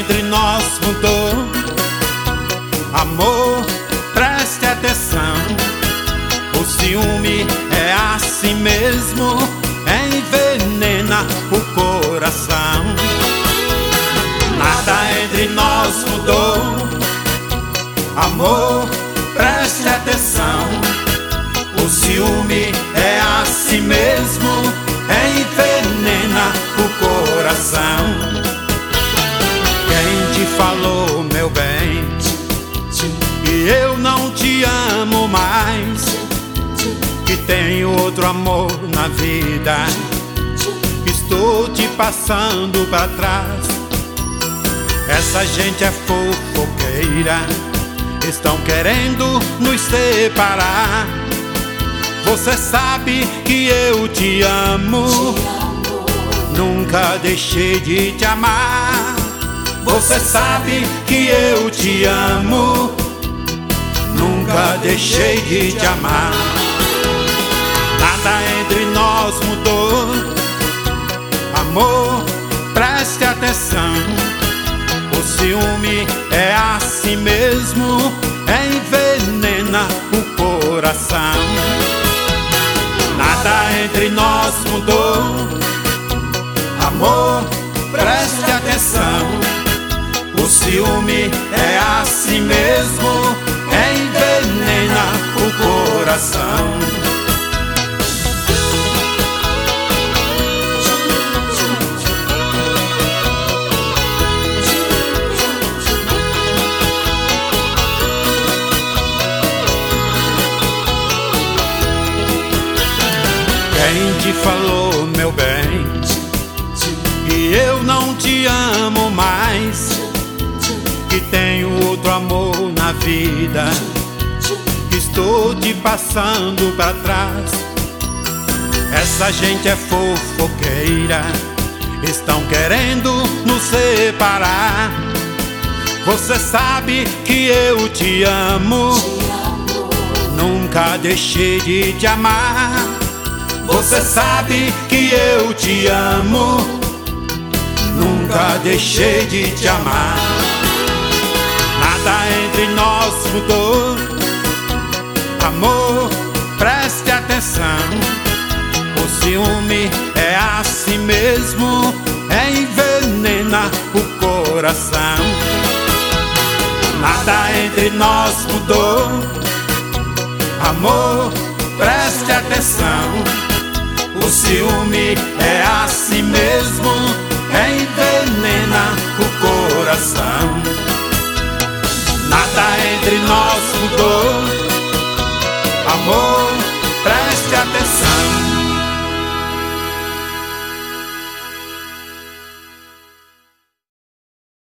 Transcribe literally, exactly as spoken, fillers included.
entre nós mudou. Amor, preste atenção. O ciúme é assim mesmo, envenena o coração. Nada entre nós mudou. Amor, preste atenção. O ciúme é assim mesmo, envenena o coração. Quem te falou, meu bem, que eu não te amo mais, que tenho outro amor na vida, estou te passando pra trás. Essa gente é fofoqueira, estão querendo nos separar. Você sabe que eu te amo, nunca deixei de te amar. Você sabe que eu te amo, nunca deixei de te amar. Nada entre nós mudou. Amor, preste atenção. O ciúme é assim mesmo, envenena o coração. Nada entre nós mudou. Amor, preste atenção. O ciúme é assim mesmo, envenena o coração. Quem te falou, meu bem, que eu não te amo mais, que tenho outro amor na vida, que estou te passando pra trás. Essa gente é fofoqueira, estão querendo nos separar. Você sabe que eu te amo, nunca deixei de te amar. Você sabe que eu te amo, nunca deixei de te amar. Nada entre nós mudou. Amor, preste atenção. O ciúme é assim mesmo, envenena o coração. Nada entre nós mudou. Amor, preste atenção. O ciúme é assim mesmo, envenena o coração. Nada entre nós mudou. Amor, preste atenção.